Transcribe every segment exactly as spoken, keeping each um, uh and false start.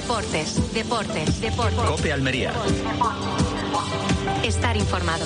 Deportes, deportes, deportes. COPE Almería. Estar informado.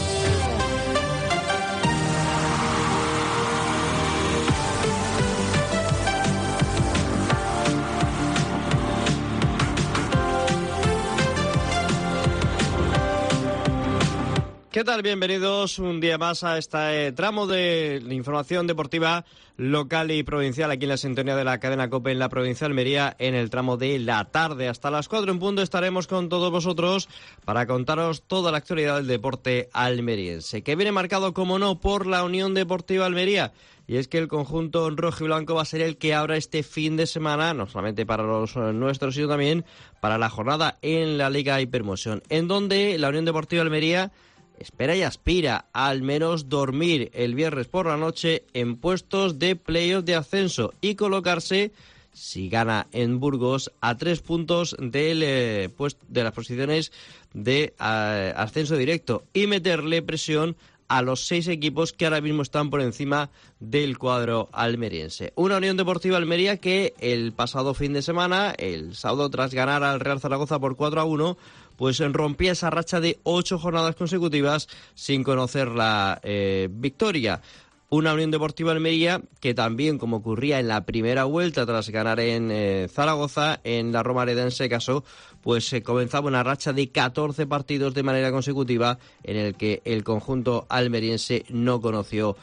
¿Qué tal? Bienvenidos un día más a este tramo de información deportiva local y provincial aquí en la sintonía de la cadena COPE en la provincia de Almería en el tramo de la tarde. Hasta las cuatro en punto estaremos con todos vosotros para contaros toda la actualidad del deporte almeriense, que viene marcado, como no, por la Unión Deportiva Almería. Y es que el conjunto rojo y blanco va a ser el que abra este fin de semana, no solamente para los nuestros, sino también para la jornada en la Liga Hypermotion, en donde la Unión Deportiva Almería espera y aspira a al menos dormir el viernes por la noche en puestos de playoff de ascenso y colocarse, si gana en Burgos, a tres puntos del, eh, pues, de las posiciones de eh, ascenso directo y meterle presión a los seis equipos que ahora mismo están por encima del cuadro almeriense. Una Unión Deportiva Almería que el pasado fin de semana, el sábado, tras ganar al Real Zaragoza por cuatro a uno, pues rompía esa racha de ocho jornadas consecutivas sin conocer la eh, victoria. Una Unión Deportiva Almería que también, como ocurría en la primera vuelta tras ganar en eh, Zaragoza, en la Romareda en ese caso, pues eh, comenzaba una racha de catorce partidos de manera consecutiva en el que el conjunto almeriense no conoció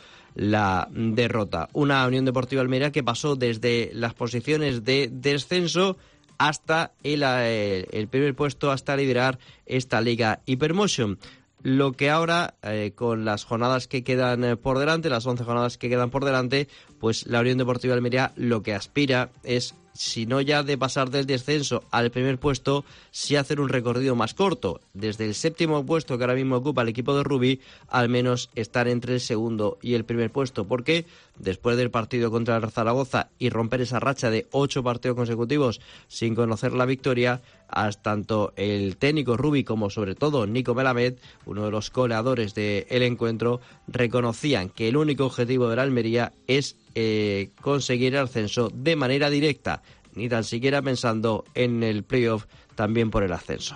la derrota. Una Unión Deportiva Almería que pasó desde las posiciones de descenso hasta el, el, el primer puesto, hasta liderar esta Liga Hypermotion. Lo que ahora, eh, con las jornadas que quedan eh, por delante, las once jornadas que quedan por delante, pues la Unión Deportiva Almería lo que aspira es, si no ya de pasar del descenso al primer puesto, sí hacer un recorrido más corto. Desde el séptimo puesto que ahora mismo ocupa el equipo de Rubí, al menos estar entre el segundo y el primer puesto, porque después del partido contra el Zaragoza y romper esa racha de ocho partidos consecutivos sin conocer la victoria, hasta tanto el técnico Rubí como sobre todo Nico Melamed, uno de los goleadores del encuentro, reconocían que el único objetivo de la Almería es eh, conseguir el ascenso de manera directa, ni tan siquiera pensando en el playoff también por el ascenso.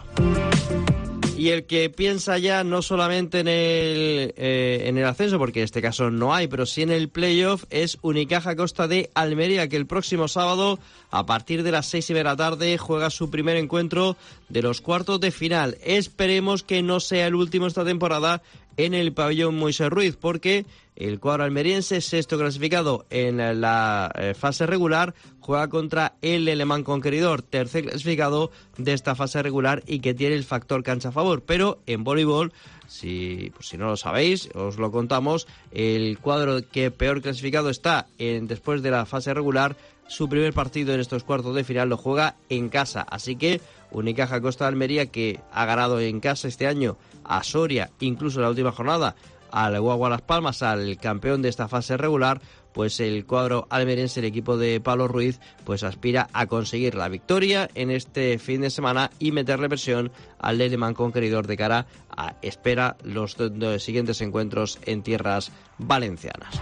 Y el que piensa ya no solamente en el, eh, en el ascenso, porque en este caso no hay, pero sí en el playoff, es Unicaja Costa de Almería, que el próximo sábado, a partir de las seis y media de la tarde, juega su primer encuentro de los cuartos de final. Esperemos que no sea el último esta temporada en el pabellón Moisés Ruiz, porque el cuadro almeriense, sexto clasificado en la eh, fase regular, juega contra el Alemán Conqueridor, tercer clasificado de esta fase regular y que tiene el factor cancha a favor. Pero en voleibol, si, pues si no lo sabéis, os lo contamos, el cuadro que peor clasificado está en, después de la fase regular, su primer partido en estos cuartos de final lo juega en casa. Así que Unicaja Costa de Almería, que ha ganado en casa este año a Soria, incluso en la última jornada, al Guagua Las Palmas, al campeón de esta fase regular, pues el cuadro almeriense, el equipo de Pablo Ruiz, pues aspira a conseguir la victoria en este fin de semana y meterle presión al Alemán Conqueridor de cara a espera los, los siguientes encuentros en tierras valencianas.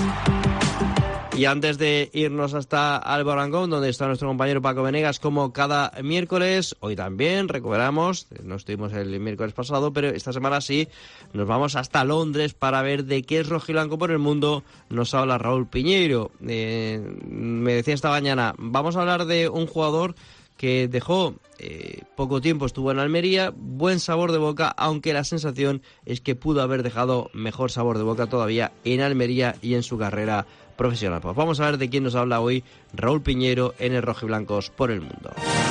Y antes de irnos hasta Alborangón, donde está nuestro compañero Paco Venegas, como cada miércoles, hoy también recuperamos, no estuvimos el miércoles pasado, pero esta semana sí, nos vamos hasta Londres para ver de qué es rojiblanco por el mundo. Nos habla Raúl Piñeiro. Eh, me decía esta mañana, vamos a hablar de un jugador que dejó eh, poco tiempo, estuvo en Almería, buen sabor de boca, aunque la sensación es que pudo haber dejado mejor sabor de boca todavía en Almería y en su carrera profesional. Pues vamos a ver de quién nos habla hoy Raúl Piñeiro en el Rojiblancos por el Mundo.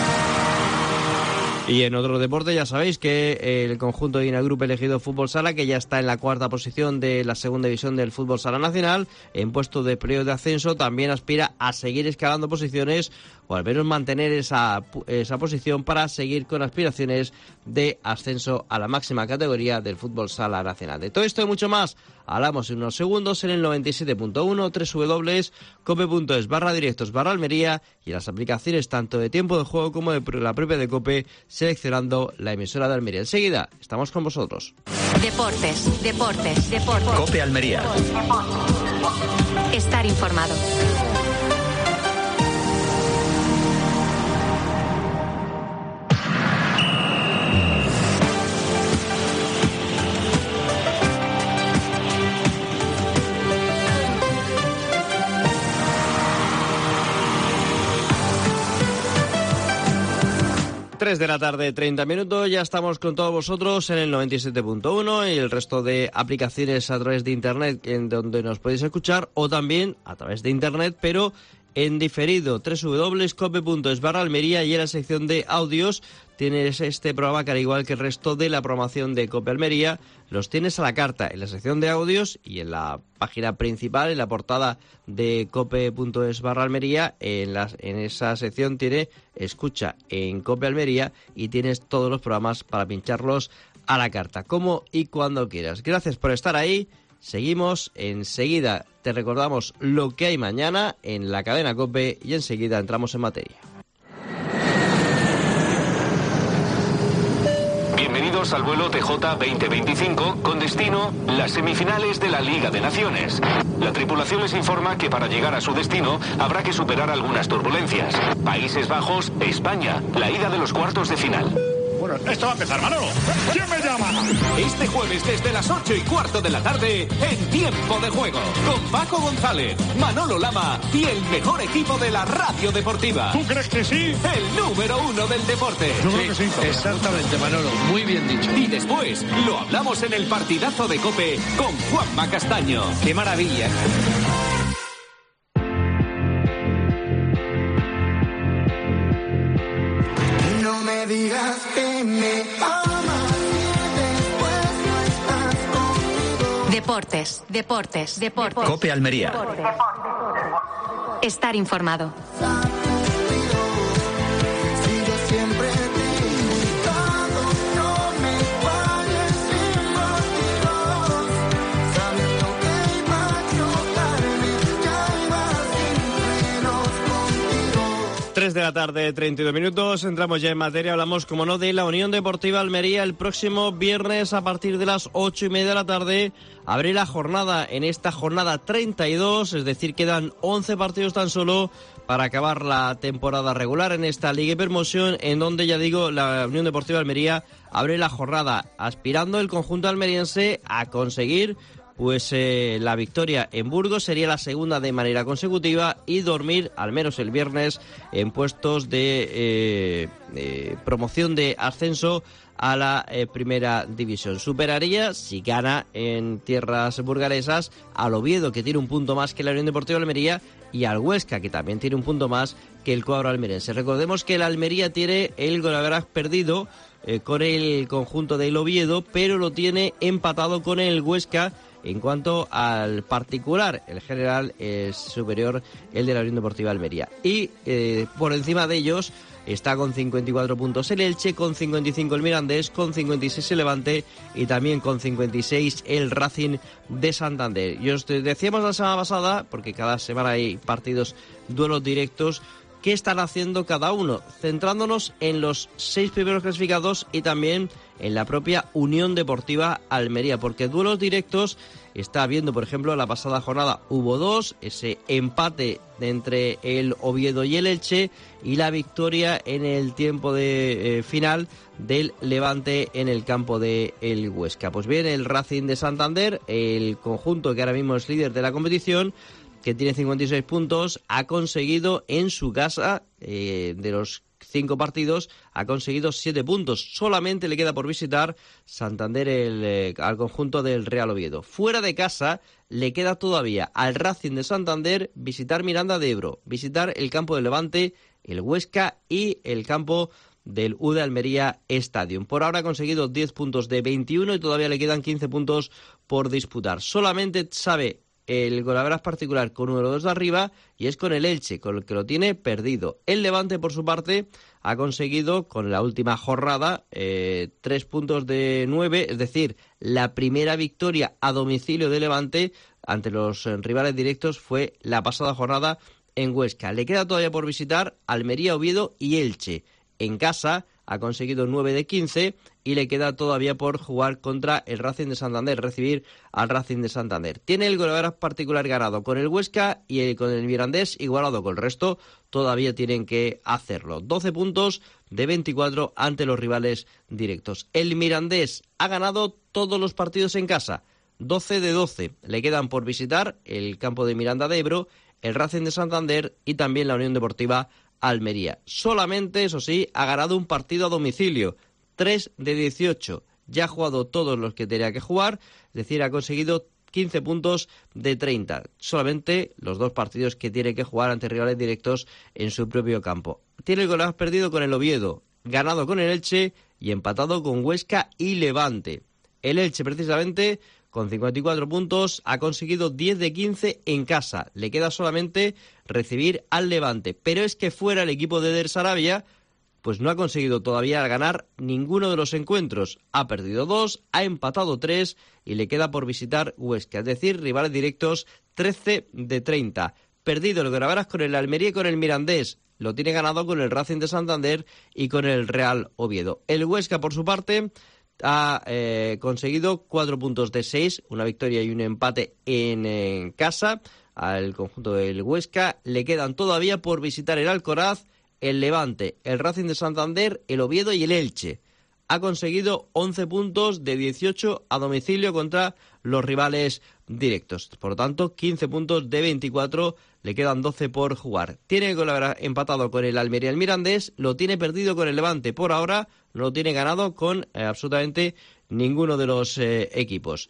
Y en otro deporte ya sabéis que el conjunto de Inagrup elegido Fútbol Sala, que ya está en la cuarta posición de la segunda división del Fútbol Sala Nacional, en puesto de playoff de ascenso, también aspira a seguir escalando posiciones o al menos mantener esa, esa posición para seguir con aspiraciones de ascenso a la máxima categoría del Fútbol Sala Nacional. De todo esto y mucho más hablamos en unos segundos en el noventa y siete punto uno, doble u doble u doble u punto cope punto es barra directos barra Almería y las aplicaciones tanto de tiempo de juego como de la propia de Cope, seleccionando la emisora de Almería. Enseguida estamos con vosotros. Deportes, deportes, deportes. Cope Almería. Estar informado. tres de la tarde, treinta minutos, ya estamos con todos vosotros en el noventa y siete punto uno y el resto de aplicaciones a través de internet en donde nos podéis escuchar, o también a través de internet, pero en diferido, doble u doble u doble punto cope punto es barra Almería, y en la sección de audios tienes este programa que, al igual que el resto de la programación de Cope Almería, los tienes a la carta en la sección de audios y en la página principal, en la portada de cope punto es barra Almería, en, la, en esa sección tiene escucha en Cope Almería y tienes todos los programas para pincharlos a la carta, como y cuando quieras. Gracias por estar ahí. Seguimos enseguida, te recordamos lo que hay mañana en la cadena COPE y enseguida entramos en materia. Bienvenidos al vuelo T J veinte veinticinco con destino las semifinales de la Liga de Naciones. La tripulación les informa que para llegar a su destino habrá que superar algunas turbulencias. Países Bajos, España, la ida de los cuartos de final. Bueno, esto va a empezar, Manolo. ¿Quién me llama? Este jueves desde las ocho y cuarto de la tarde, en Tiempo de Juego, con Paco González, Manolo Lama y el mejor equipo de la radio deportiva. ¿Tú crees que sí? El número uno del deporte. Yo creo que sí. Exactamente, Manolo. Muy bien dicho. Y después lo hablamos en el partidazo de COPE con Juanma Castaño. ¡Qué maravilla! No me digas que me amas y después no estás conmigo. Deportes, deportes, deportes. Cope Almería. Estar informado. Si yo siempre te he invitado, no me falles sin motivos. Sabiendo que iba a chocarme, ya iba sin frenos contigo. tres de la tarde, treinta y dos minutos, entramos ya en materia, hablamos, como no, de la Unión Deportiva Almería. El próximo viernes, a partir de las ocho y media de la tarde, abre la jornada, en esta jornada treinta y dos, es decir, quedan once partidos tan solo para acabar la temporada regular en esta Liga Hypermotion, en donde, ya digo, la Unión Deportiva Almería abre la jornada, aspirando el conjunto almeriense a conseguir pues eh, la victoria en Burgos, sería la segunda de manera consecutiva, y dormir al menos el viernes en puestos de eh, eh, promoción de ascenso a la eh, primera división. Superaría, si gana en tierras burgalesas, al Oviedo, que tiene un punto más que la Unión Deportiva Almería, y al Huesca, que también tiene un punto más que el cuadro almeriense. Recordemos que el Almería tiene el golaveraje perdido eh, con el conjunto del Oviedo, pero lo tiene empatado con el Huesca. En cuanto al particular, el general es superior el de la Unión Deportiva Almería. Y eh, por encima de ellos está con cincuenta y cuatro puntos el Elche, con cincuenta y cinco el Mirandés, con cincuenta y seis el Levante y también con cincuenta y seis el Racing de Santander. Y os decíamos la semana pasada, porque cada semana hay partidos, duelos directos, qué están haciendo cada uno, centrándonos en los seis primeros clasificados y también en la propia Unión Deportiva Almería, porque duelos directos está habiendo, por ejemplo, la pasada jornada hubo dos, ese empate entre el Oviedo y el Elche, y la victoria en el tiempo de eh, final del Levante en el campo de el Huesca. Pues bien, el Racing de Santander, el conjunto que ahora mismo es líder de la competición, que tiene cincuenta y seis puntos, ha conseguido en su casa, eh, de los cinco partidos, ha conseguido siete puntos. Solamente le queda por visitar Santander el, eh, al conjunto del Real Oviedo. Fuera de casa le queda todavía al Racing de Santander visitar Miranda de Ebro, visitar el campo del Levante, el Huesca y el campo del U D Almería Stadium. Por ahora ha conseguido diez puntos de veintiuno y todavía le quedan quince puntos por disputar. Solamente sabe el golaveraje particular con uno de los dos de arriba, y es con el Elche, con el que lo tiene perdido. El Levante, por su parte, ha conseguido con la última jornada eh, tres puntos de nueve, es decir, la primera victoria a domicilio de Levante ante los eh, rivales directos fue la pasada jornada en Huesca. Le queda todavía por visitar Almería, Oviedo y Elche. En casa ha conseguido nueve de quince y le queda todavía por jugar contra el Racing de Santander, recibir al Racing de Santander. Tiene el golaveraje particular ganado con el Huesca y el, con el Mirandés igualado con el resto, todavía tienen que hacerlo. doce puntos de veinticuatro ante los rivales directos. El Mirandés ha ganado todos los partidos en casa, doce de doce. Le quedan por visitar el campo de Miranda de Ebro, el Racing de Santander y también la Unión Deportiva Almería. Solamente, eso sí, ha ganado un partido a domicilio, tres de dieciocho. Ya ha jugado todos los que tenía que jugar, es decir, ha conseguido quince puntos de treinta. Solamente los dos partidos que tiene que jugar ante rivales directos en su propio campo. Tiene el gol perdido con el Oviedo, ganado con el Elche y empatado con Huesca y Levante. El Elche, precisamente, con cincuenta y cuatro puntos, ha conseguido diez de quince en casa. Le queda solamente recibir al Levante. Pero es que fuera el equipo de Der Sarabia, pues no ha conseguido todavía ganar ninguno de los encuentros. Ha perdido dos, ha empatado tres y le queda por visitar Huesca. Es decir, rivales directos trece de treinta. Perdido el Gravarax con el Almería y con el Mirandés. Lo tiene ganado con el Racing de Santander y con el Real Oviedo. El Huesca, por su parte, ha eh, conseguido cuatro puntos de seis, una victoria y un empate en, en casa al conjunto del Huesca. Le quedan todavía por visitar el Alcoraz, el Levante, el Racing de Santander, el Oviedo y el Elche. Ha conseguido once puntos de dieciocho a domicilio contra los rivales directos. Por lo tanto, quince puntos de veinticuatro, le quedan doce por jugar. Tiene el gol empatado con el Almería y el Mirandés, lo tiene perdido con el Levante. Por ahora no lo tiene ganado con eh, absolutamente ninguno de los eh, equipos.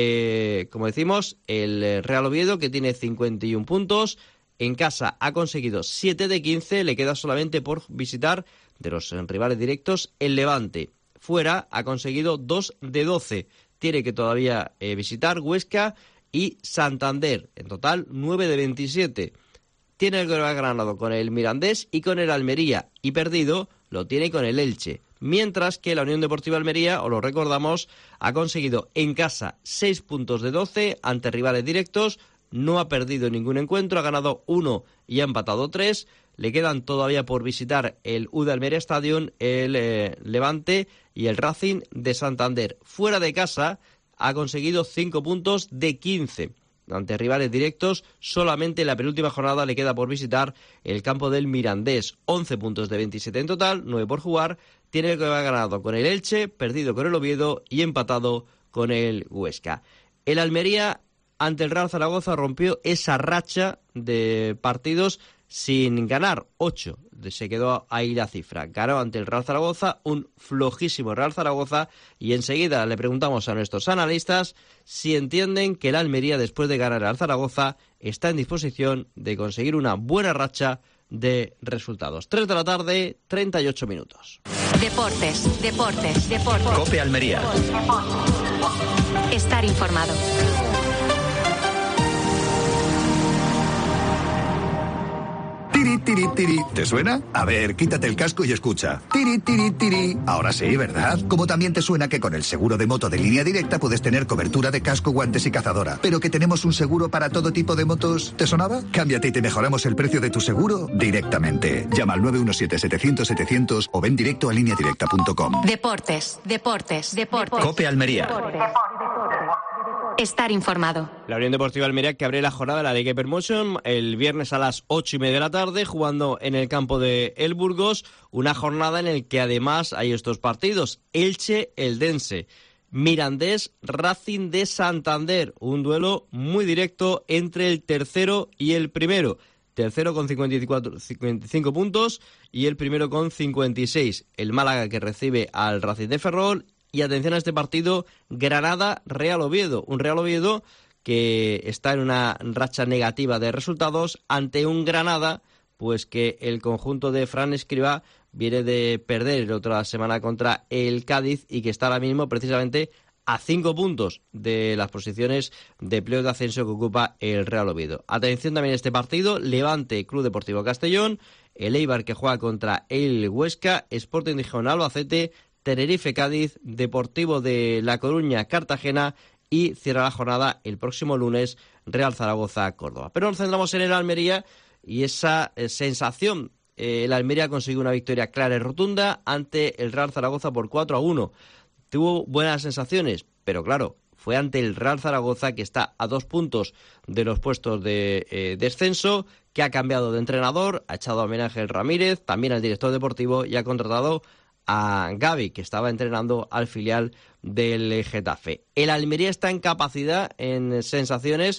Eh, como decimos, el Real Oviedo, que tiene cincuenta y uno puntos, en casa ha conseguido siete de quince, le queda solamente por visitar de los rivales directos el Levante. Fuera ha conseguido dos de doce, tiene que todavía eh, visitar Huesca y Santander, en total nueve de veintisiete. Tiene el ganado con el Mirandés y con el Almería, y perdido lo tiene con el Elche. Mientras que la Unión Deportiva Almería, os lo recordamos, ha conseguido en casa seis puntos de doce ante rivales directos. No ha perdido ningún encuentro, ha ganado uno y ha empatado tres. Le quedan todavía por visitar el U D Almería Stadium, el eh, Levante y el Racing de Santander. Fuera de casa ha conseguido cinco puntos de quince. Ante rivales directos, solamente en la penúltima jornada le queda por visitar el campo del Mirandés. once puntos de veintisiete en total, nueve por jugar. Tiene el que haber ganado con el Elche, perdido con el Oviedo y empatado con el Huesca. El Almería, ante el Real Zaragoza, rompió esa racha de partidos sin ganar, ocho. Se quedó ahí la cifra. Ganó ante el Real Zaragoza, un flojísimo Real Zaragoza, y enseguida le preguntamos a nuestros analistas si entienden que el Almería, después de ganar al Zaragoza, está en disposición de conseguir una buena racha de resultados. tres de la tarde, treinta y ocho minutos. Deportes, deportes, deportes. COPE Almería. Estar informado. Tiri, tiri, tiri. ¿Te suena? A ver, quítate el casco y escucha. Tiri, tiri, tiri. Ahora sí, ¿verdad? Como también te suena que con el seguro de moto de Línea Directa puedes tener cobertura de casco, guantes y cazadora. Pero que tenemos un seguro para todo tipo de motos. ¿Te sonaba? Cámbiate y te mejoramos el precio de tu seguro directamente. Llama al nueve uno siete, setecientos, setecientos o ven directo a línea directa punto com. Deportes, deportes, deportes. COPE Almería. Estar informado. La Unión Deportiva Almería, que abre la jornada de la Liga Hypermotion el viernes a las ocho y media de la tarde, jugando en el campo de El Burgos, una jornada en la que además hay estos partidos: Elche, Eldense, Mirandés, Racing de Santander, un duelo muy directo entre el tercero y el primero. Tercero con cincuenta y cuatro, cincuenta y cinco puntos y el primero con cincuenta y seis. El Málaga, que recibe al Racing de Ferrol. Y atención a este partido, Granada-Real Oviedo. Un Real Oviedo que está en una racha negativa de resultados ante un Granada, pues que el conjunto de Fran Escribá viene de perder la otra semana contra el Cádiz y que está ahora mismo precisamente a cinco puntos de las posiciones de playoff de ascenso que ocupa el Real Oviedo. Atención también a este partido, Levante, Club Deportivo Castellón, el Eibar, que juega contra el Huesca, Sporting de Gijón, Albacete, Tenerife, Cádiz, Deportivo de La Coruña, Cartagena, y cierra la jornada el próximo lunes Real Zaragoza, Córdoba. Pero nos centramos en el Almería y esa eh, sensación. Eh, el Almería consiguió una victoria clara y rotunda ante el Real Zaragoza por cuatro a uno. Tuvo buenas sensaciones, pero claro, fue ante el Real Zaragoza, que está a dos puntos de los puestos de eh, descenso, que ha cambiado de entrenador, ha echado a Miguel Ramírez, también al director deportivo, y ha contratado a Gavi, que estaba entrenando al filial del Getafe. El Almería está en capacidad, en sensaciones,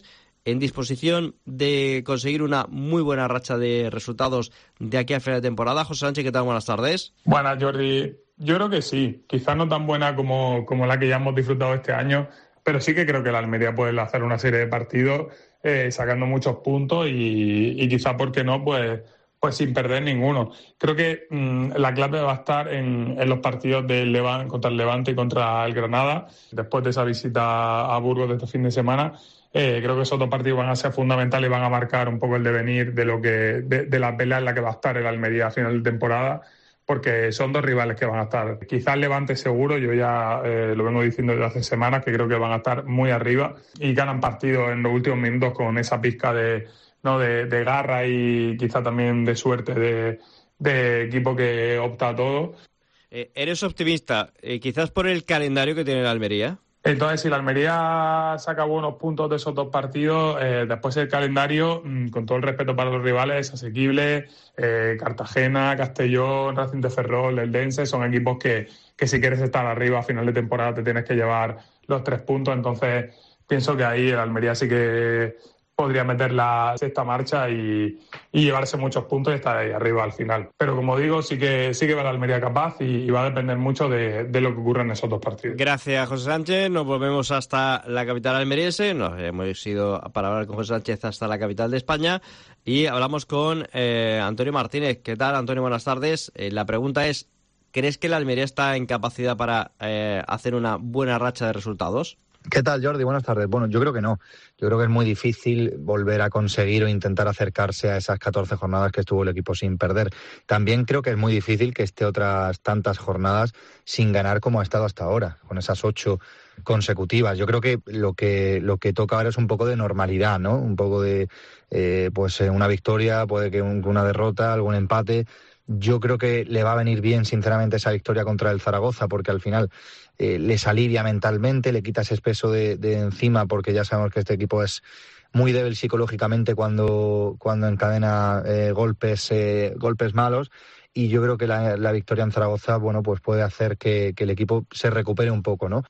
en disposición de conseguir una muy buena racha de resultados de aquí a final de temporada. José Sánchez, ¿qué tal? Buenas tardes. Buenas, Jordi. Yo creo que sí. Quizás no tan buena como, como la que ya hemos disfrutado este año, pero sí que creo que la Almería puede hacer una serie de partidos eh, sacando muchos puntos y, y quizás, ¿por qué no?, pues, pues sin perder ninguno. Creo que mmm, la clave va a estar en, en los partidos del Levante, contra el Levante y contra el Granada. Después de esa visita a Burgos de este fin de semana, eh, creo que esos dos partidos van a ser fundamentales y van a marcar un poco el devenir de lo que de, de la pelea en la que va a estar el Almería a final de temporada, porque son dos rivales que van a estar. Quizás Levante seguro, yo ya eh, lo vengo diciendo desde hace semanas, que creo que van a estar muy arriba y ganan partidos en los últimos minutos con esa pizca de, ¿no? de, de garra y quizá también de suerte de, de equipo que opta a todo. Eh, ¿Eres optimista, eh, quizás por el calendario que tiene la Almería? Entonces, si la Almería saca buenos puntos de esos dos partidos, eh, después el calendario, mmm, con todo el respeto para los rivales, es asequible. Eh, Cartagena, Castellón, Racing de Ferrol, Eldense, son equipos que, que si quieres estar arriba a final de temporada te tienes que llevar los tres puntos. Entonces, pienso que ahí el Almería sí que podría meter la sexta marcha y, y llevarse muchos puntos y estar ahí arriba al final. Pero como digo, sí que sí que va la Almería capaz y, y va a depender mucho de, de lo que ocurra en esos dos partidos. Gracias, José Sánchez. Nos volvemos hasta la capital almeriense. Nos hemos ido para hablar con José Sánchez hasta la capital de España y hablamos con eh, Antonio Martínez. ¿Qué tal, Antonio? Buenas tardes. Eh, la pregunta es, ¿crees que la Almería está en capacidad para eh, hacer una buena racha de resultados? ¿Qué tal, Jordi? Buenas tardes. Bueno, yo creo que no. Yo creo que es muy difícil volver a conseguir o intentar acercarse a esas catorce jornadas que estuvo el equipo sin perder. También creo que es muy difícil que esté otras tantas jornadas sin ganar como ha estado hasta ahora, con esas ocho consecutivas. Yo creo que lo que lo que toca ahora es un poco de normalidad, ¿no? Un poco de eh, pues una victoria, puede que un, una derrota, algún empate. Yo creo que le va a venir bien, sinceramente, esa victoria contra el Zaragoza, porque al final eh, les alivia mentalmente, le quita ese peso de, de encima, porque ya sabemos que este equipo es muy débil psicológicamente cuando, cuando encadena eh, golpes, eh, golpes malos. Y yo creo que la, la victoria en Zaragoza, bueno, pues puede hacer que, que el equipo se recupere un poco, ¿no?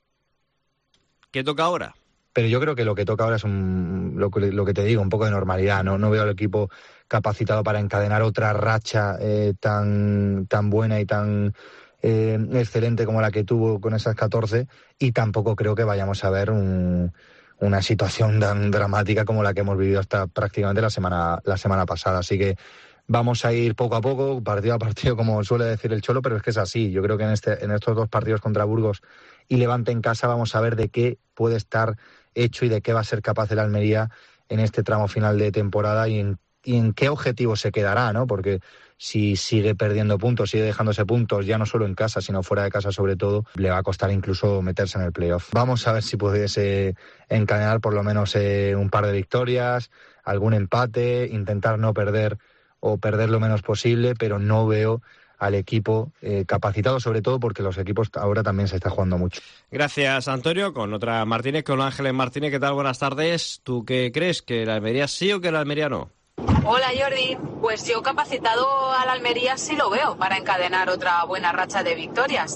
¿Qué toca ahora? Pero yo creo que lo que toca ahora es un, lo, que, lo que te digo, un poco de normalidad. No, no veo al equipo capacitado para encadenar otra racha eh, tan, tan buena y tan eh, excelente como la que tuvo con esas catorce, y tampoco creo que vayamos a ver un, una situación tan dramática como la que hemos vivido hasta prácticamente la semana, la semana pasada. Así que vamos a ir poco a poco, partido a partido, como suele decir el Cholo, pero es que es así. Yo creo que en, este, en estos dos partidos contra Burgos y Levante en casa vamos a ver de qué puede estar hecho y de qué va a ser capaz el Almería en este tramo final de temporada y en, y en qué objetivo se quedará, ¿no? Porque si sigue perdiendo puntos, sigue dejándose puntos, ya no solo en casa, sino fuera de casa sobre todo, le va a costar incluso meterse en el playoff. Vamos a ver si pudiese encadenar por lo menos eh, un par de victorias, algún empate, intentar no perder o perder lo menos posible, pero no veo al equipo eh, capacitado, sobre todo porque los equipos ahora también se está jugando mucho. Gracias, Antonio. Con otra Martínez, con Ángeles Martínez. ¿Qué tal? Buenas tardes. ¿Tú qué crees? ¿Que la Almería sí o que la Almería no? Hola, Jordi. Pues yo capacitado al Almería sí lo veo para encadenar otra buena racha de victorias,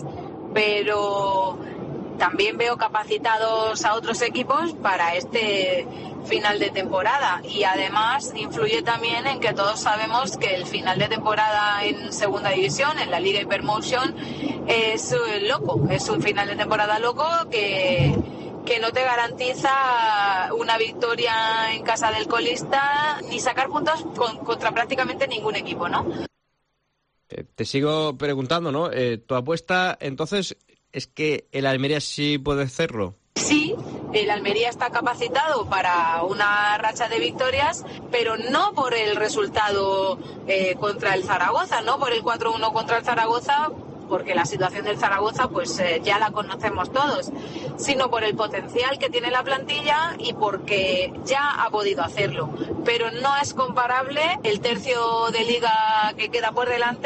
pero también veo capacitados a otros equipos para este final de temporada, y además influye también en que todos sabemos que el final de temporada en segunda división, en la Liga Hypermotion, es loco, es un final de temporada loco que, que no te garantiza una victoria en casa del colista ni sacar puntos con, contra prácticamente ningún equipo, ¿no? Eh, te sigo preguntando, ¿no? Eh, ¿tu apuesta entonces es que el Almería sí puede hacerlo? Sí, el Almería está capacitado para una racha de victorias, pero no por el resultado eh, contra el Zaragoza, no por el cuatro uno contra el Zaragoza, porque la situación del Zaragoza pues eh, ya la conocemos todos, sino por el potencial que tiene la plantilla y porque ya ha podido hacerlo. Pero no es comparable el tercio de liga que queda por delante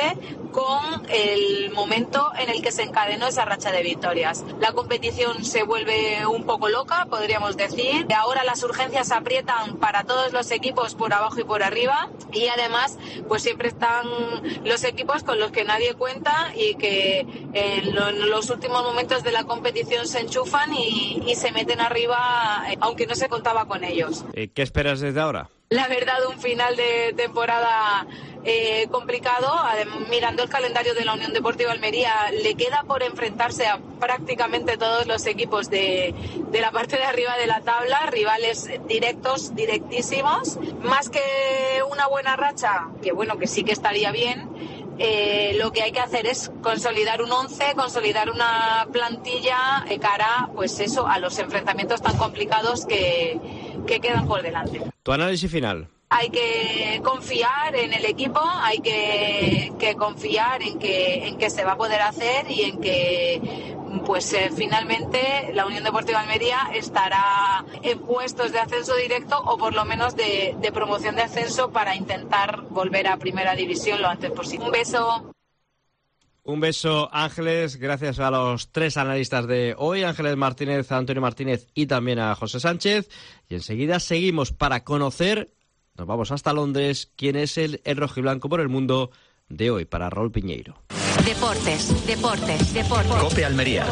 con el momento en el que se encadenó esa racha de victorias. La competición se vuelve un poco loca, podríamos decir. Ahora las urgencias aprietan para todos los equipos por abajo y por arriba, y además pues siempre están los equipos con los que nadie cuenta y que en los últimos momentos de la competición se enchufan y, y se meten arriba, aunque no se contaba con ellos. ¿Qué esperas desde ahora? La verdad, un final de temporada eh, complicado. Además, mirando el calendario de la Unión Deportiva Almería, le queda por enfrentarse a prácticamente todos los equipos de, de la parte de arriba de la tabla, rivales directos, directísimos. Más que una buena racha, que bueno, que sí que estaría bien, eh, lo que hay que hacer es consolidar un once, consolidar una plantilla de cara, pues eso, a los enfrentamientos tan complicados que, que quedan por delante. Tu análisis final. Hay que confiar en el equipo, hay que, que confiar en que, en que se va a poder hacer y en que pues eh, finalmente la Unión Deportiva Almería estará en puestos de ascenso directo o por lo menos de, de promoción de ascenso para intentar volver a Primera División lo antes posible. Un beso. Un beso, Ángeles, gracias a los tres analistas de hoy, Ángeles Martínez, a Antonio Martínez y también a José Sánchez. Y enseguida seguimos para conocer, nos vamos hasta Londres, quién es el, el rojiblanco por el mundo de hoy, para Raúl Piñeiro. Deportes, deportes, deportes. COPE Almería.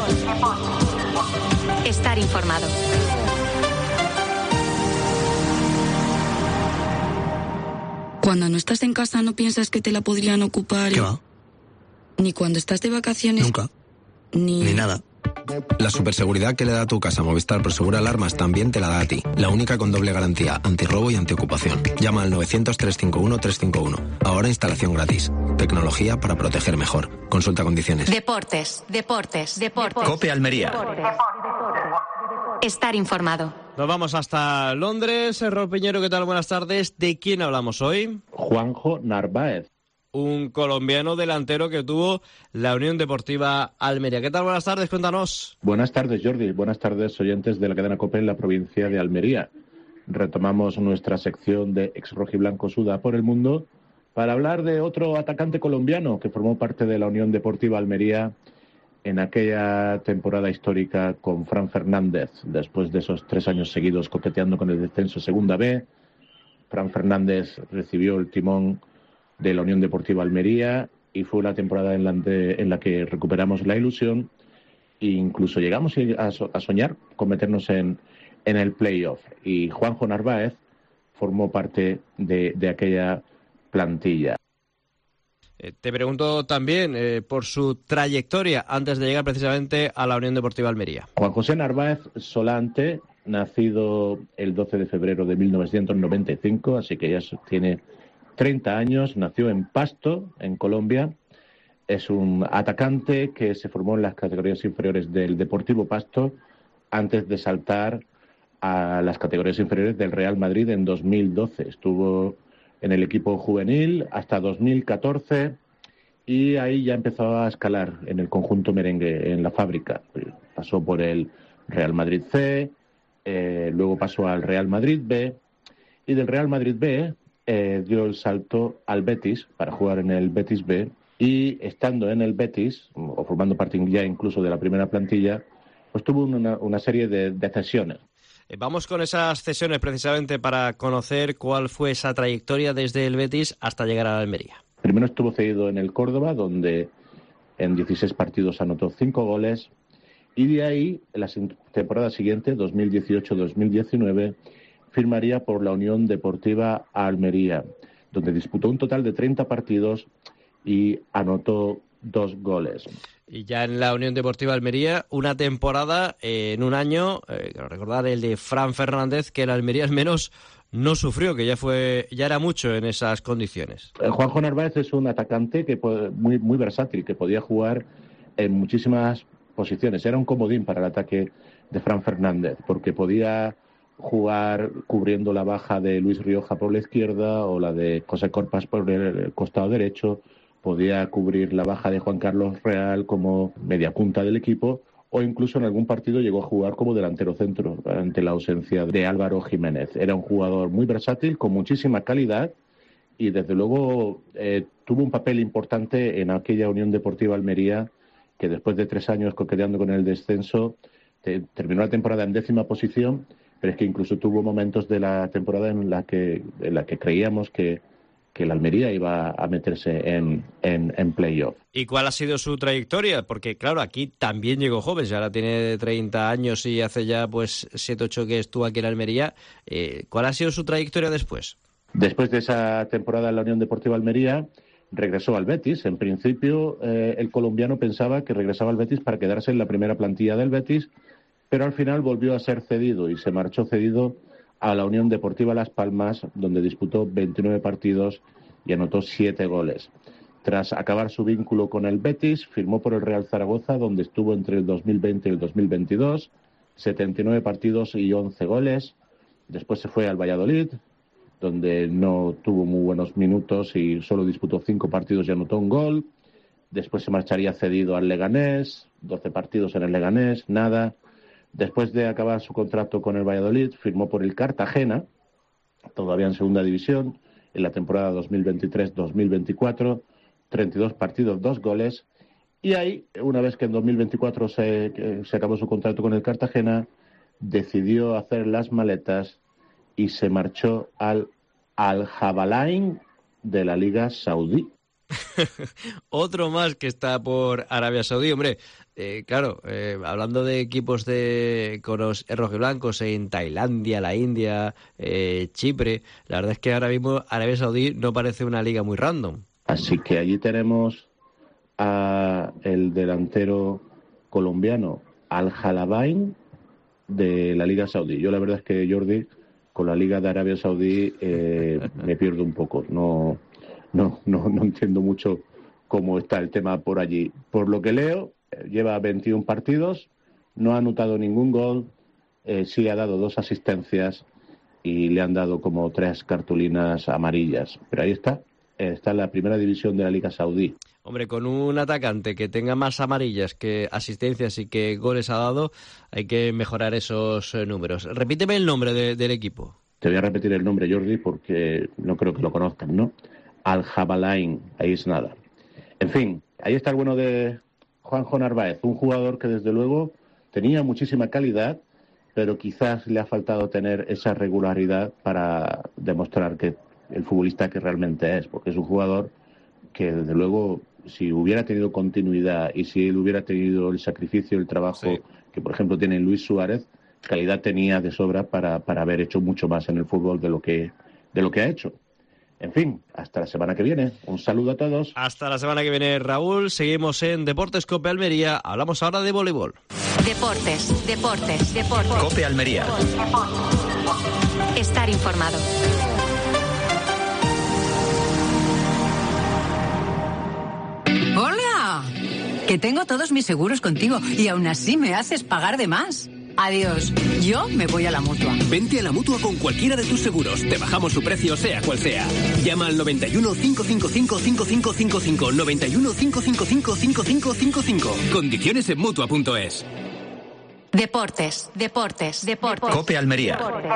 Estar informado. Cuando no estás en casa no piensas que te la podrían ocupar. ¿Qué va? Ni cuando estás de vacaciones. Nunca. Ni... Ni nada. La superseguridad que le da a tu casa Movistar Prosegur Alarmas también te la da a ti. La única con doble garantía, antirrobo y antiocupación. Llama al novecientos, trescientos cincuenta y uno, trescientos cincuenta y uno. Ahora instalación gratis. Tecnología para proteger mejor. Consulta condiciones. Deportes, deportes, deportes. COPE Almería. Estar informado. Nos vamos hasta Londres. Raúl Piñeiro, ¿qué tal? Buenas tardes. ¿De quién hablamos hoy? Juanjo Narváez. Un colombiano delantero que tuvo la Unión Deportiva Almería. ¿Qué tal? Buenas tardes, cuéntanos. Buenas tardes, Jordi. Buenas tardes, oyentes de la cadena COPE en la provincia de Almería. Retomamos nuestra sección de ex rojiblanco suda por el mundo para hablar de otro atacante colombiano que formó parte de la Unión Deportiva Almería en aquella temporada histórica con Fran Fernández. Después de esos tres años seguidos coqueteando con el descenso Segunda B, Fran Fernández recibió el timón de la Unión Deportiva Almería y fue una temporada en la, de, en la que recuperamos la ilusión e incluso llegamos a, so, a soñar con meternos en, en el playoff. Y Juanjo Narváez formó parte de, de aquella plantilla. Eh, te pregunto también eh, por su trayectoria antes de llegar precisamente a la Unión Deportiva Almería. Juan José Narváez Solante, nacido el doce de febrero de mil novecientos noventa y cinco, así que ya tiene treinta años, nació en Pasto, en Colombia. Es un atacante que se formó en las categorías inferiores del Deportivo Pasto antes de saltar a las categorías inferiores del Real Madrid en dos mil doce. Estuvo en el equipo juvenil hasta dos mil catorce y ahí ya empezó a escalar en el conjunto merengue, en la fábrica. Pasó por el Real Madrid C, eh, luego pasó al Real Madrid B y del Real Madrid B Eh, dio el salto al Betis para jugar en el Betis B y estando en el Betis, o formando parte ya incluso de la primera plantilla, pues tuvo una, una serie de, de cesiones. Eh, vamos con esas cesiones precisamente para conocer cuál fue esa trayectoria desde el Betis hasta llegar a la Almería. Primero estuvo cedido en el Córdoba, donde en dieciséis partidos anotó cinco goles y de ahí, en la temporada siguiente, dos mil dieciocho dos mil diecinueve, firmaría por la Unión Deportiva Almería, donde disputó un total de treinta partidos y anotó dos goles. Y ya en la Unión Deportiva Almería, una temporada eh, en un año, eh, quiero recordar el de Fran Fernández, que el Almería al menos no sufrió, que ya fue ya era mucho en esas condiciones. Juanjo Narváez es un atacante que muy, muy versátil, que podía jugar en muchísimas posiciones. Era un comodín para el ataque de Fran Fernández, porque podía jugar cubriendo la baja de Luis Rioja por la izquierda o la de José Corpas por el costado derecho, podía cubrir la baja de Juan Carlos Real como media punta del equipo o incluso en algún partido llegó a jugar como delantero centro ante la ausencia de Álvaro Jiménez. Era un jugador muy versátil, con muchísima calidad y desde luego eh, tuvo un papel importante en aquella Unión Deportiva Almería que después de tres años coqueteando con el descenso te, terminó la temporada en décima posición, pero es que incluso tuvo momentos de la temporada en la que, en la que creíamos que, que la Almería iba a meterse en, en, en playoff. ¿Y cuál ha sido su trayectoria? Porque, claro, aquí también llegó joven, ya ahora tiene treinta años y hace ya pues siete ocho que estuvo aquí en Almería. Eh, ¿Cuál ha sido su trayectoria después? Después de esa temporada en la Unión Deportiva Almería, regresó al Betis. En principio, eh, el colombiano pensaba que regresaba al Betis para quedarse en la primera plantilla del Betis, pero al final volvió a ser cedido y se marchó cedido a la Unión Deportiva Las Palmas, donde disputó veintinueve partidos y anotó siete goles. Tras acabar su vínculo con el Betis, firmó por el Real Zaragoza, donde estuvo entre el dos mil veinte y el dos mil veintidós, setenta y nueve partidos y once goles. Después se fue al Valladolid, donde no tuvo muy buenos minutos y solo disputó cinco partidos y anotó un gol. Después se marcharía cedido al Leganés, doce partidos en el Leganés, nada. Después de acabar su contrato con el Valladolid, firmó por el Cartagena, todavía en segunda división, en la temporada dos mil veintitrés dos mil veinticuatro, treinta y dos partidos, dos goles. Y ahí, una vez que en dos mil veinticuatro se, se acabó su contrato con el Cartagena, decidió hacer las maletas y se marchó al Al-Jabalain de la Liga Saudí. Otro más que está por Arabia Saudí, hombre. Eh, claro, eh, hablando de equipos de con los rojiblancos en Tailandia, la India, eh, Chipre, la verdad es que ahora mismo Arabia Saudí no parece una liga muy random. Así que allí tenemos a el delantero colombiano Al-Jalabain de la Liga Saudí. Yo la verdad es que, Jordi, con la Liga de Arabia Saudí eh, me pierdo un poco. No, no, no, no entiendo mucho cómo está el tema por allí. Por lo que leo, lleva veintiún partidos, no ha anotado ningún gol, eh, sí ha dado dos asistencias y le han dado como tres cartulinas amarillas. Pero ahí está, está en la primera división de la Liga Saudí. Hombre, con un atacante que tenga más amarillas que asistencias y que goles ha dado, hay que mejorar esos eh, números. Repíteme el nombre de, del equipo. Te voy a repetir el nombre, Jordi, porque no creo que lo conozcan, ¿no? Al-Jabalain, ahí es nada. En fin, ahí está el bueno de Juanjo Narváez, un jugador que desde luego tenía muchísima calidad, pero quizás le ha faltado tener esa regularidad para demostrar que el futbolista que realmente es, porque es un jugador que desde luego, si hubiera tenido continuidad y si él hubiera tenido el sacrificio, el trabajo sí. que por ejemplo tiene Luis Suárez, calidad tenía de sobra para, para haber hecho mucho más en el fútbol de lo que de lo que ha hecho. En fin, hasta la semana que viene. Un saludo a todos. Hasta la semana que viene, Raúl. Seguimos en Deportes Cope Almería. Hablamos ahora de voleibol. Deportes, deportes, deportes. Cope Almería. Estar informado. ¡Hola! Que tengo todos mis seguros contigo y aún así me haces pagar de más. Adiós. Yo me voy a la Mutua. Vente a la Mutua con cualquiera de tus seguros. Te bajamos su precio, sea cual sea. Llama al noventa y uno, cinco cinco cinco, cinco cinco cinco cinco. noventa y uno, cinco cinco cinco, cinco cinco cinco cinco. Condiciones en Mutua punto es. Deportes, deportes, deportes. Cope Almería.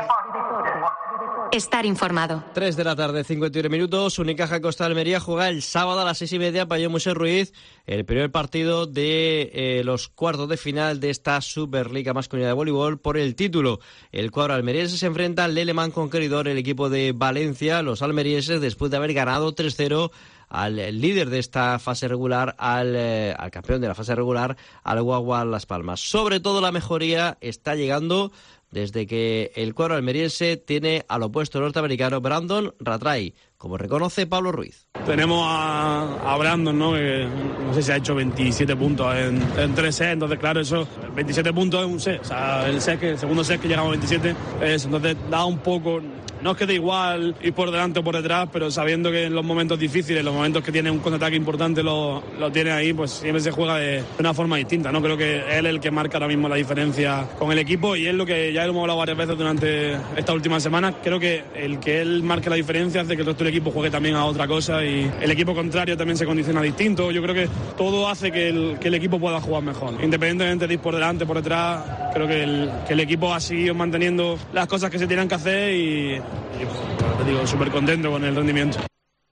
Estar informado. tres de la tarde, cincuenta y uno minutos. Unicaja Costa de Almería juega el sábado a las seis y media Pabellón Moisés Ruiz, el primer partido de eh, los cuartos de final de esta Superliga Masculina de Voleibol por el título. El cuadro almeriense se enfrenta al Leleman Conqueridor, el equipo de Valencia. Los almerienses, después de haber ganado tres cero al líder de esta fase regular, al, eh, al campeón de la fase regular, al Guagua Las Palmas. Sobre todo la mejoría está llegando desde que el cuadro almeriense tiene al opuesto norteamericano Brandon Rattray, como reconoce Pablo Ruiz. Tenemos a, a Brandon, ¿no? Que no sé si ha hecho veintisiete puntos en, en tres sets, entonces claro, eso, veintisiete puntos es un set, o sea, el set que, el segundo set que llegamos a veintisiete, es, entonces da un poco, no es que dé igual ir por delante o por detrás, pero sabiendo que en los momentos difíciles, los momentos que tiene un contraataque importante lo, lo tiene ahí, pues siempre se juega de, de una forma distinta, ¿no? Creo que él es el que marca ahora mismo la diferencia con el equipo y es lo que ya hemos hablado varias veces durante esta última semana. Creo que el que él marque la diferencia hace que el resto del equipo juegue también a otra cosa y el equipo contrario también se condiciona distinto. Yo creo que todo hace que el, que el equipo pueda jugar mejor. Independientemente de ir por delante, por detrás, creo que el, que el equipo ha seguido manteniendo las cosas que se tienen que hacer y, y te digo, súper contento con el rendimiento.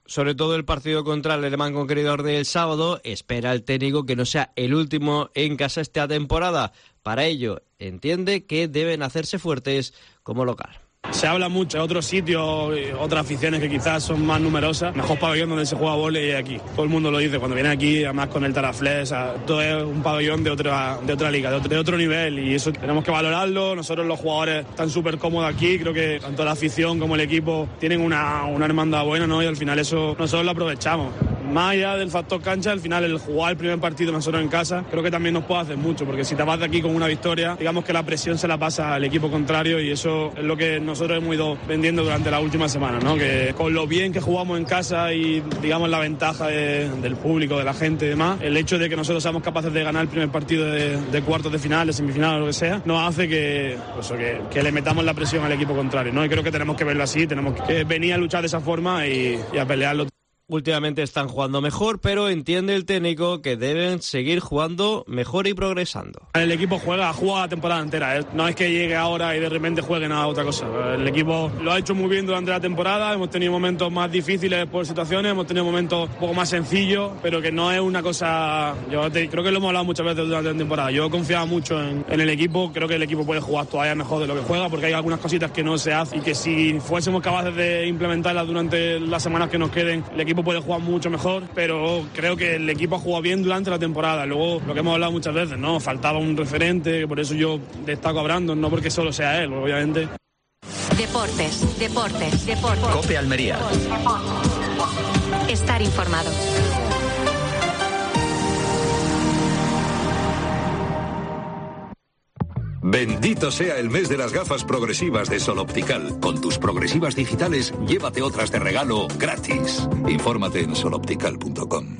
Sobre todo el partido contra el Alemán Conqueridor del sábado, espera el técnico que no sea el último en casa esta temporada. Para ello, entiende que deben hacerse fuertes como local. Se habla mucho de otros sitios, otras aficiones que quizás son más numerosas. Mejor pabellón donde se juega vóley es aquí. Todo el mundo lo dice cuando viene aquí, además con el Taraflés. Todo es un pabellón de otra, de otra liga, de otro, de otro nivel. Y eso tenemos que valorarlo. Nosotros los jugadores están súper cómodos aquí. Creo que tanto la afición como el equipo tienen una, una hermandad buena, ¿no? Y al final eso nosotros lo aprovechamos. Más allá del factor cancha, al final el jugar el primer partido nosotros en casa, creo que también nos puede hacer mucho, porque si te vas de aquí con una victoria, digamos que la presión se la pasa al equipo contrario y eso es lo que nosotros hemos ido vendiendo durante la última semana, ¿no? Que con lo bien que jugamos en casa y digamos la ventaja de, del público, de la gente y demás, el hecho de que nosotros seamos capaces de ganar el primer partido de, de cuartos de final, de semifinal o lo que sea, nos hace que, pues, que, que le metamos la presión al equipo contrario, ¿no? Y creo que tenemos que verlo así, tenemos que venir a luchar de esa forma y, y a pelearlo. Últimamente están jugando mejor, pero entiende el técnico que deben seguir jugando mejor y progresando. El equipo juega, juega la temporada entera, ¿eh? No es que llegue ahora y de repente juegue nada otra cosa. El equipo lo ha hecho muy bien durante la temporada, hemos tenido momentos más difíciles por situaciones, hemos tenido momentos un poco más sencillos, pero que no es una cosa... Yo te, creo que lo hemos hablado muchas veces durante la temporada. Yo confiaba mucho en, en el equipo, creo que el equipo puede jugar todavía mejor de lo que juega, porque hay algunas cositas que no se hacen y que si fuésemos capaces de implementarlas durante las semanas que nos queden, el equipo puede jugar mucho mejor, pero creo que el equipo ha jugado bien durante la temporada. Luego, lo que hemos hablado muchas veces, ¿no? Faltaba un referente, por eso yo destaco a Brandon, no porque solo sea él, obviamente. Deportes, deportes, deportes. COPE Almería. Estar informado. Bendito sea el mes de las gafas progresivas de Sol Optical. Con tus progresivas digitales, llévate otras de regalo gratis. Infórmate en sol optical punto com.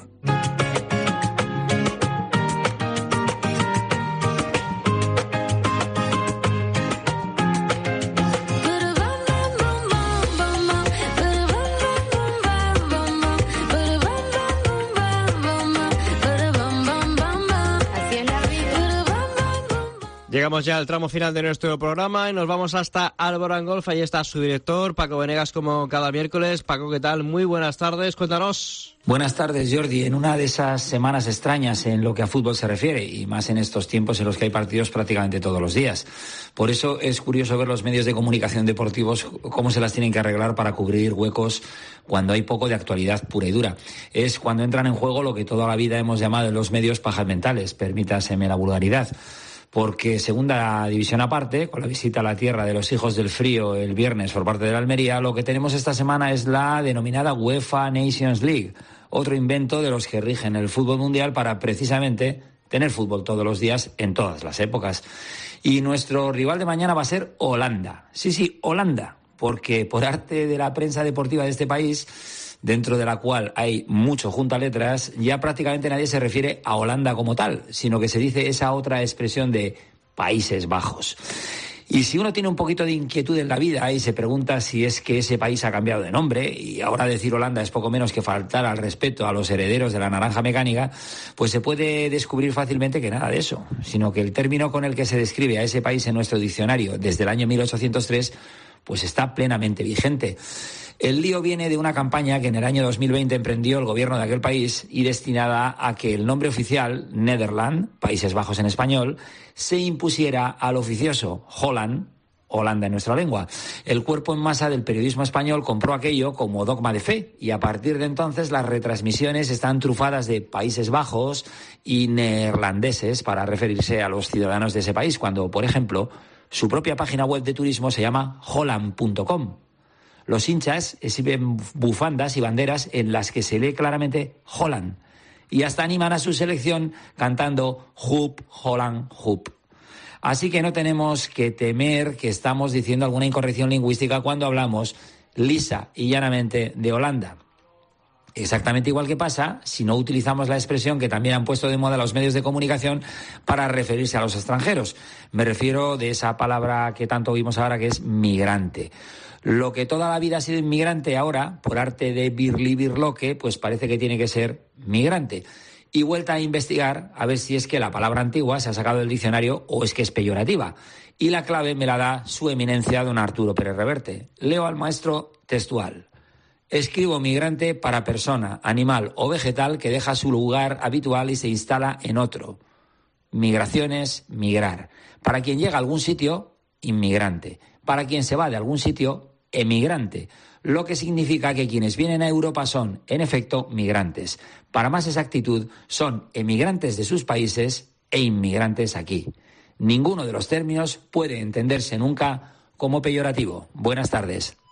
Llegamos ya al tramo final de nuestro programa y nos vamos hasta Alborán Golf. Ahí está su director, Paco Venegas, como cada miércoles. Paco, ¿qué tal? Muy buenas tardes, cuéntanos. Buenas tardes, Jordi. En una de esas semanas extrañas en lo que a fútbol se refiere, y más en estos tiempos en los que hay partidos prácticamente todos los días. Por eso es curioso ver los medios de comunicación deportivos cómo se las tienen que arreglar para cubrir huecos cuando hay poco de actualidad pura y dura. Es cuando entran en juego lo que toda la vida hemos llamado en los medios pajas mentales, permítaseme la vulgaridad. Porque segunda división aparte, con la visita a la tierra de los hijos del frío el viernes por parte de la Almería, lo que tenemos esta semana es la denominada UEFA Nations League, otro invento de los que rigen el fútbol mundial para precisamente tener fútbol todos los días en todas las épocas. Y nuestro rival de mañana va a ser Holanda. Sí, sí, Holanda, porque por arte de la prensa deportiva de este país, dentro de la cual hay mucho juntaletras, ya prácticamente nadie se refiere a Holanda como tal, sino que se dice esa otra expresión de Países Bajos. Y si uno tiene un poquito de inquietud en la vida y se pregunta si es que ese país ha cambiado de nombre, y ahora decir Holanda es poco menos que faltar al respeto a los herederos de la naranja mecánica, pues se puede descubrir fácilmente que nada de eso, sino que el término con el que se describe a ese país en nuestro diccionario desde el año mil ochocientos tres, pues está plenamente vigente. El lío viene de una campaña que en el año dos mil veinte emprendió el gobierno de aquel país y destinada a que el nombre oficial, Nederland, Países Bajos en español, se impusiera al oficioso Holland, Holanda en nuestra lengua. El cuerpo en masa del periodismo español compró aquello como dogma de fe y a partir de entonces las retransmisiones están trufadas de Países Bajos y neerlandeses para referirse a los ciudadanos de ese país, cuando, por ejemplo, su propia página web de turismo se llama holland punto com. Los hinchas exhiben bufandas y banderas en las que se lee claramente Holland y hasta animan a su selección cantando Hoop, Holland, Hoop. Así que no tenemos que temer que estamos diciendo alguna incorrección lingüística cuando hablamos lisa y llanamente de Holanda. Exactamente igual que pasa si no utilizamos la expresión que también han puesto de moda los medios de comunicación para referirse a los extranjeros. Me refiero de esa palabra que tanto oímos ahora, que es migrante. Lo que toda la vida ha sido inmigrante ahora, por arte de birli birloque, pues parece que tiene que ser migrante. Y vuelta a investigar a ver si es que la palabra antigua se ha sacado del diccionario o es que es peyorativa. Y la clave me la da su eminencia don Arturo Pérez Reverte. Leo al maestro textual. Escribo migrante para persona, animal o vegetal que deja su lugar habitual y se instala en otro. Migración es migrar. Para quien llega a algún sitio, inmigrante. Para quien se va de algún sitio, emigrante. Lo que significa que quienes vienen a Europa son, en efecto, migrantes. Para más exactitud, son emigrantes de sus países e inmigrantes aquí. Ninguno de los términos puede entenderse nunca como peyorativo. Buenas tardes.